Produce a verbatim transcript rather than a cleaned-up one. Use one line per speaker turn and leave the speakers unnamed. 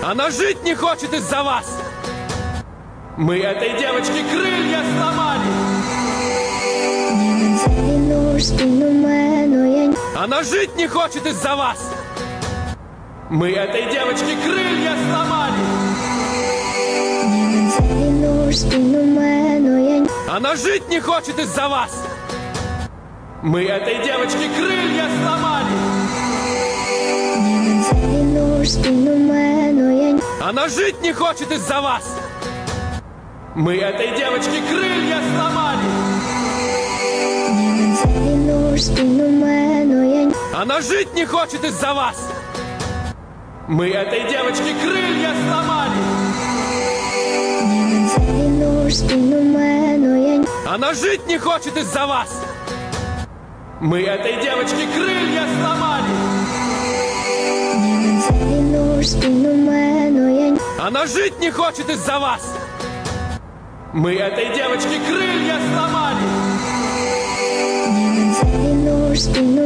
Она жить не хочет из-за вас! Мы этой девочке крылья сломали! Она жить не хочет из-за вас! Мы этой девочке крылья сломали! Она жить не хочет из-за вас! Мы этой девочке крылья сломали! Она жить не хочет из-за вас! Мы этой девочке крылья сломали! Она жить не хочет из-за вас! Мы этой девочке крылья сломали! Она жить не хочет из-за вас! Мы этой девочке крылья сломали! Она жить не хочет из-за вас! Мы этой девочке крылья сломали!